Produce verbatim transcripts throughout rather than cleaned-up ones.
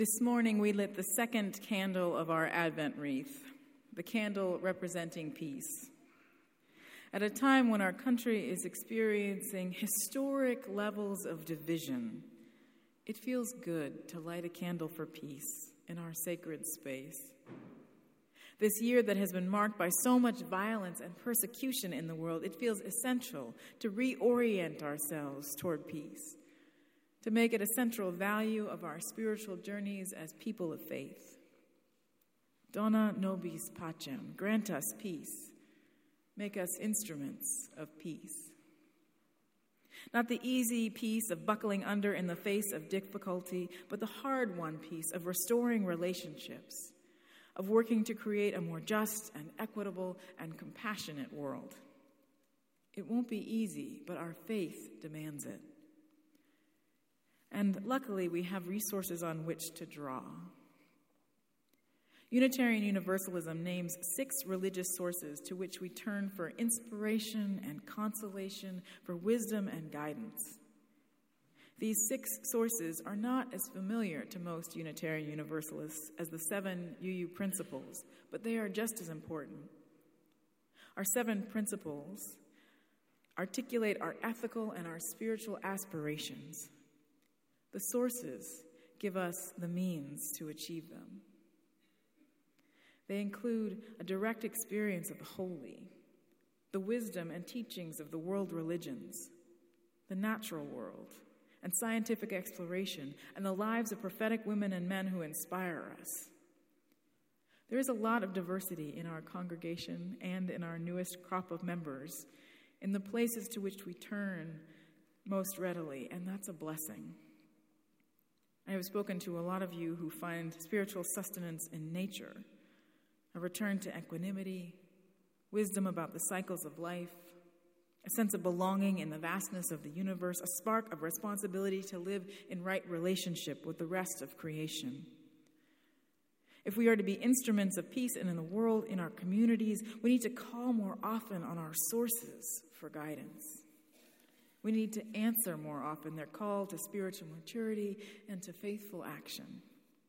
This morning we lit the second candle of our Advent wreath, the candle representing peace. At a time when our country is experiencing historic levels of division, it feels good to light a candle for peace in our sacred space. This year that has been marked by so much violence and persecution in the world, it feels essential to reorient ourselves toward peace, to make it a central value of our spiritual journeys as people of faith. Dona nobis pacem, grant us peace. Make us instruments of peace. Not the easy peace of buckling under in the face of difficulty, but the hard-won peace of restoring relationships, of working to create a more just and equitable and compassionate world. It won't be easy, but our faith demands it. And luckily, we have resources on which to draw. Unitarian Universalism names six religious sources to which we turn for inspiration and consolation, for wisdom and guidance. These six sources are not as familiar to most Unitarian Universalists as the seven U U principles, but they are just as important. Our seven principles articulate our ethical and our spiritual aspirations. The sources give us the means to achieve them. They include a direct experience of the holy, the wisdom and teachings of the world religions, the natural world, and scientific exploration, and the lives of prophetic women and men who inspire us. There is a lot of diversity in our congregation and in our newest crop of members, in the places to which we turn most readily, and that's a blessing. I have spoken to a lot of you who find spiritual sustenance in nature, a return to equanimity, wisdom about the cycles of life, a sense of belonging in the vastness of the universe, a spark of responsibility to live in right relationship with the rest of creation. If we are to be instruments of peace and in the world, in our communities, we need to call more often on our sources for guidance. We need to answer more often their call to spiritual maturity and to faithful action.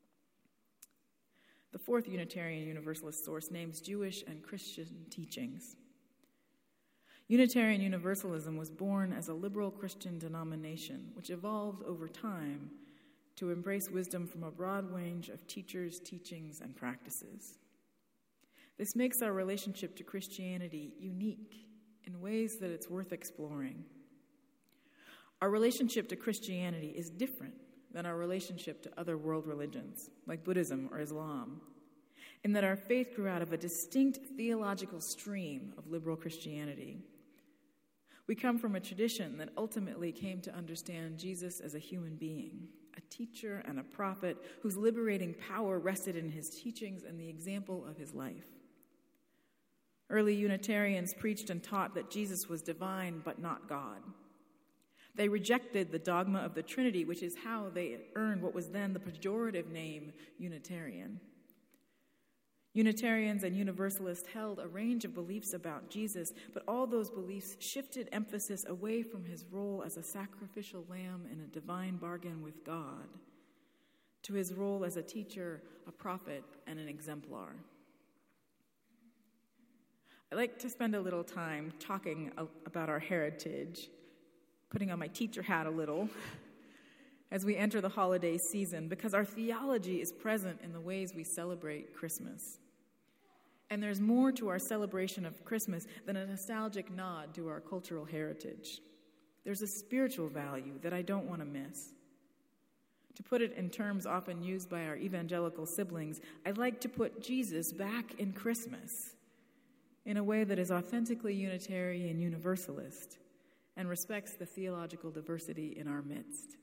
The fourth Unitarian Universalist source names Jewish and Christian teachings. Unitarian Universalism was born as a liberal Christian denomination, which evolved over time to embrace wisdom from a broad range of teachers, teachings, and practices. This makes our relationship to Christianity unique in ways that it's worth exploring. Our relationship to Christianity is different than our relationship to other world religions, like Buddhism or Islam, in that our faith grew out of a distinct theological stream of liberal Christianity. We come from a tradition that ultimately came to understand Jesus as a human being, a teacher and a prophet whose liberating power rested in his teachings and the example of his life. Early Unitarians preached and taught that Jesus was divine but not God. They rejected the dogma of the Trinity, which is how they earned what was then the pejorative name Unitarian. Unitarians and Universalists held a range of beliefs about Jesus, but all those beliefs shifted emphasis away from his role as a sacrificial lamb in a divine bargain with God to his role as a teacher, a prophet, and an exemplar. I like to spend a little time talking about our heritage, putting on my teacher hat a little as we enter the holiday season, because our theology is present in the ways we celebrate Christmas. And there's more to our celebration of Christmas than a nostalgic nod to our cultural heritage. There's a spiritual value that I don't want to miss. To put it in terms often used by our evangelical siblings, I'd like to put Jesus back in Christmas in a way that is authentically Unitarian Universalist and respects the theological diversity in our midst.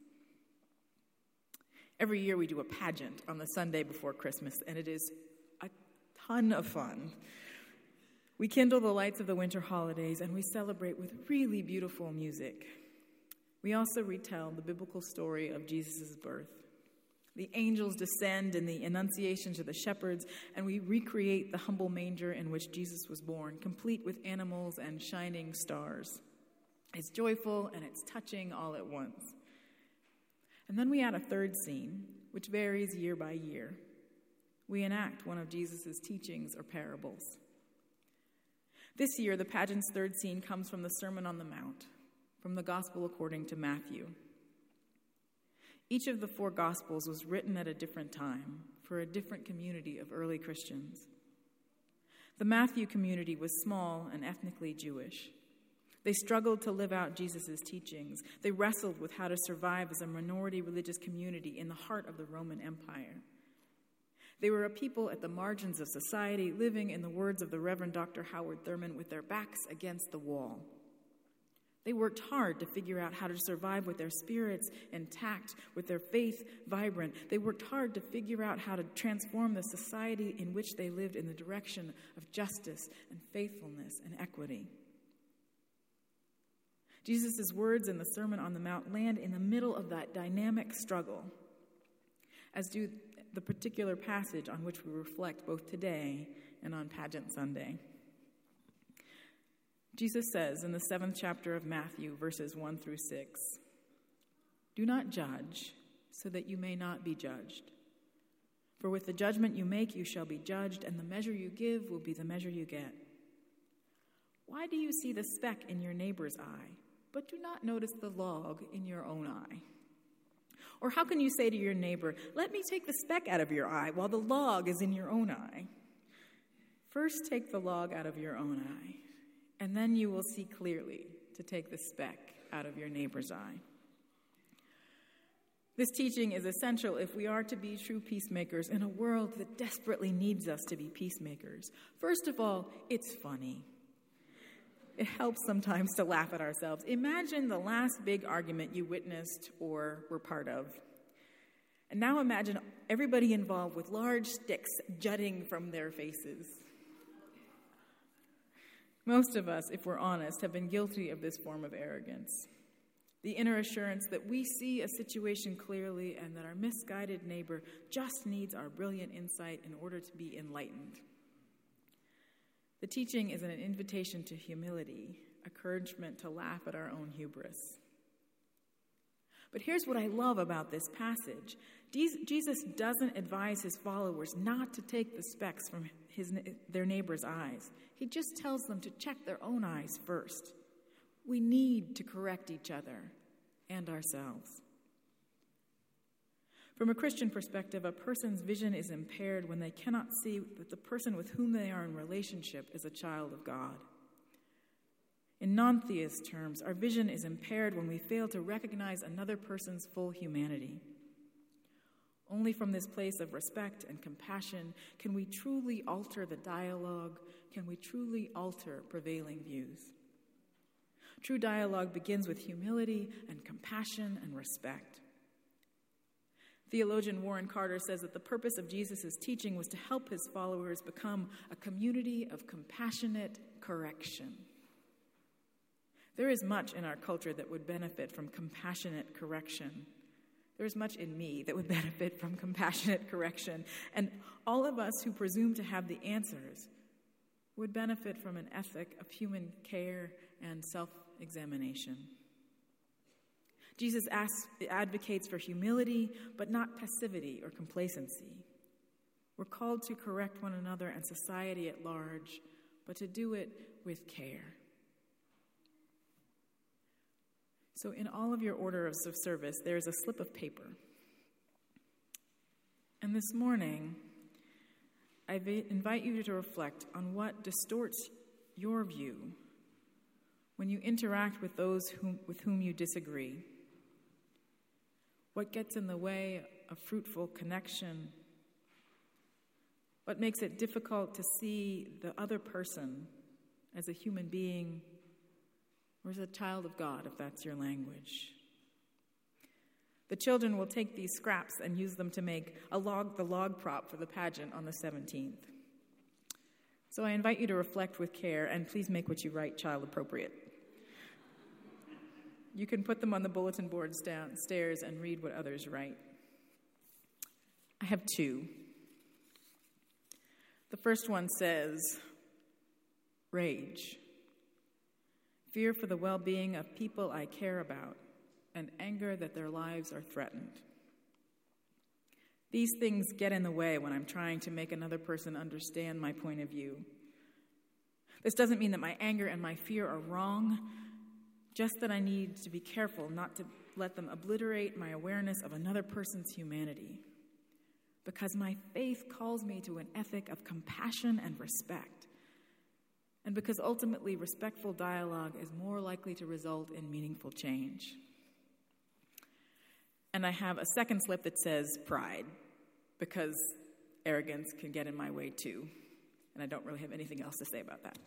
Every year we do a pageant on the Sunday before Christmas, and it is a ton of fun. We kindle the lights of the winter holidays, and we celebrate with really beautiful music. We also retell the biblical story of Jesus' birth. The angels descend in the Annunciation to the shepherds, and we recreate the humble manger in which Jesus was born, complete with animals and shining stars. It's joyful and it's touching all at once. And then we add a third scene which varies year by year. We enact one of Jesus' teachings or parables. This year, the pageant's third scene comes from the Sermon on the Mount, from the Gospel according to Matthew. Each of the four Gospels was written at a different time for a different community of early Christians. The Matthew community was small and ethnically Jewish. They struggled to live out Jesus' teachings. They wrestled with how to survive as a minority religious community in the heart of the Roman Empire. They were a people at the margins of society, living, in the words of the Reverend Doctor Howard Thurman, with their backs against the wall. They worked hard to figure out how to survive with their spirits intact, with their faith vibrant. They worked hard to figure out how to transform the society in which they lived in the direction of justice and faithfulness and equity. Jesus' words in the Sermon on the Mount land in the middle of that dynamic struggle, as do the particular passage on which we reflect both today and on Pageant Sunday. Jesus says in the seventh chapter of Matthew, verses one through six, "Do not judge, so that you may not be judged. For with the judgment you make, you shall be judged, and the measure you give will be the measure you get. Why do you see the speck in your neighbor's eye, but do not notice the log in your own eye? Or how can you say to your neighbor, 'Let me take the speck out of your eye,' while the log is in your own eye? First take the log out of your own eye, and then you will see clearly to take the speck out of your neighbor's eye." This teaching is essential if we are to be true peacemakers in a world that desperately needs us to be peacemakers. First of all, it's funny. It helps sometimes to laugh at ourselves. Imagine the last big argument you witnessed or were part of. And now imagine everybody involved with large sticks jutting from their faces. Most of us, if we're honest, have been guilty of this form of arrogance. The inner assurance that we see a situation clearly and that our misguided neighbor just needs our brilliant insight in order to be enlightened. The teaching is an invitation to humility, encouragement to laugh at our own hubris. But here's what I love about this passage. Jesus doesn't advise his followers not to take the specks from his, their neighbor's eyes. He just tells them to check their own eyes first. We need to correct each other and ourselves. From a Christian perspective, a person's vision is impaired when they cannot see that the person with whom they are in relationship is a child of God. In non-theist terms, our vision is impaired when we fail to recognize another person's full humanity. Only from this place of respect and compassion can we truly alter the dialogue, can we truly alter prevailing views. True dialogue begins with humility and compassion and respect. Theologian Warren Carter says that the purpose of Jesus' teaching was to help his followers become a community of compassionate correction. There is much in our culture that would benefit from compassionate correction. There is much in me that would benefit from compassionate correction. And all of us who presume to have the answers would benefit from an ethic of human care and self-examination. Jesus asks, advocates for humility, but not passivity or complacency. We're called to correct one another and society at large, but to do it with care. So in all of your orders of service, there's a slip of paper. And this morning, I invite you to reflect on what distorts your view when you interact with those whom, with whom you disagree. What gets in the way of fruitful connection? What makes it difficult to see the other person as a human being or as a child of God, if that's your language? The children will take these scraps and use them to make a log, the log prop for the pageant on the seventeenth. So I invite you to reflect with care, and please make what you write child appropriate. You can put them on the bulletin boards downstairs and read what others write. I have two. The first one says, rage. Fear for the well-being of people I care about, and anger that their lives are threatened. These things get in the way when I'm trying to make another person understand my point of view. This doesn't mean that my anger and my fear are wrong, just that I need to be careful not to let them obliterate my awareness of another person's humanity. Because my faith calls me to an ethic of compassion and respect. And because ultimately respectful dialogue is more likely to result in meaningful change. And I have a second slip that says pride, because arrogance can get in my way too. And I don't really have anything else to say about that.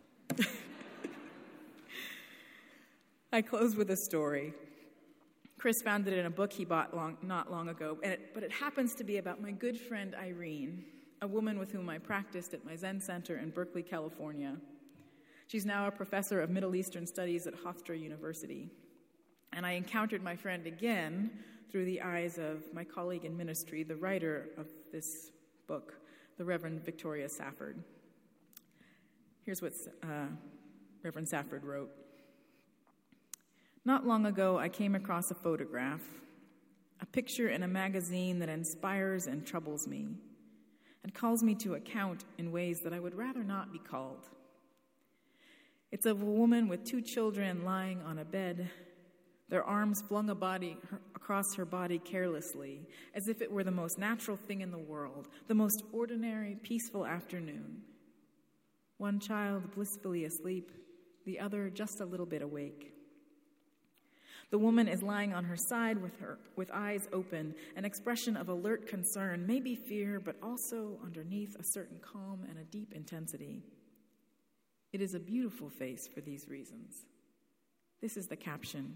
I close with a story. Chris found it in a book he bought long, not long ago, and it, but it happens to be about my good friend Irene, a woman with whom I practiced at my Zen Center in Berkeley, California. She's now a professor of Middle Eastern Studies at Hofstra University. And I encountered my friend again through the eyes of my colleague in ministry, the writer of this book, the Reverend Victoria Safford. Here's what uh, Reverend Safford wrote. Not long ago, I came across a photograph, a picture in a magazine that inspires and troubles me, and calls me to account in ways that I would rather not be called. It's of a woman with two children lying on a bed, their arms flung a body, her, across her body carelessly, as if it were the most natural thing in the world, the most ordinary, peaceful afternoon. One child blissfully asleep, the other just a little bit awake. The woman is lying on her side with her with eyes open, an expression of alert concern, maybe fear, but also underneath a certain calm and a deep intensity. It is a beautiful face for these reasons. This is the caption.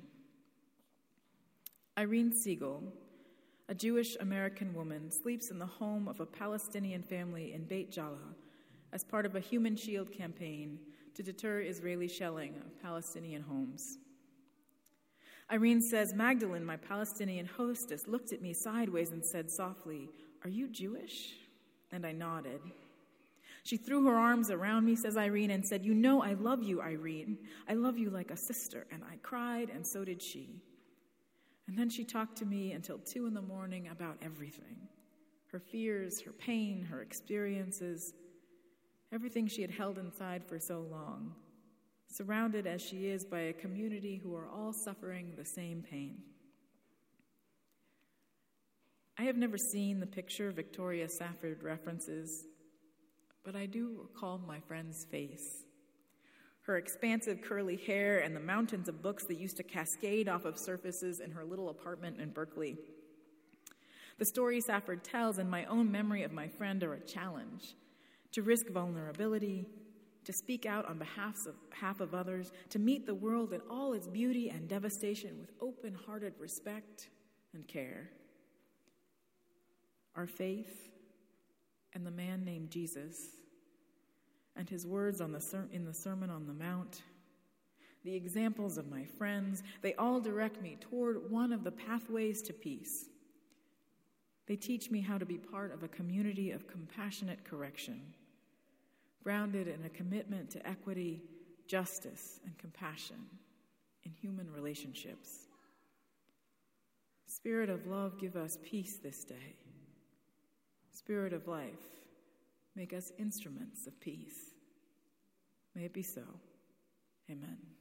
Irene Siegel, a Jewish-American woman, sleeps in the home of a Palestinian family in Beit Jala as part of a Human Shield campaign to deter Israeli shelling of Palestinian homes. Irene says, Magdalene, my Palestinian hostess, looked at me sideways and said softly, "Are you Jewish?" And I nodded. She threw her arms around me, says Irene, and said, "You know I love you, Irene. I love you like a sister." And I cried, and so did she. And then she talked to me until two in the morning about everything. Her fears, her pain, her experiences, everything she had held inside for so long, surrounded as she is by a community who are all suffering the same pain. I have never seen the picture Victoria Safford references, but I do recall my friend's face. Her expansive curly hair and the mountains of books that used to cascade off of surfaces in her little apartment in Berkeley. The stories Safford tells and my own memory of my friend are a challenge to risk vulnerability, to speak out on behalf of, behalf of others, to meet the world in all its beauty and devastation with open-hearted respect and care. Our faith and the man named Jesus and his words on the ser- in the Sermon on the Mount, the examples of my friends, they all direct me toward one of the pathways to peace. They teach me how to be part of a community of compassionate correction, grounded in a commitment to equity, justice, and compassion in human relationships. Spirit of love, give us peace this day. Spirit of life, make us instruments of peace. May it be so. Amen.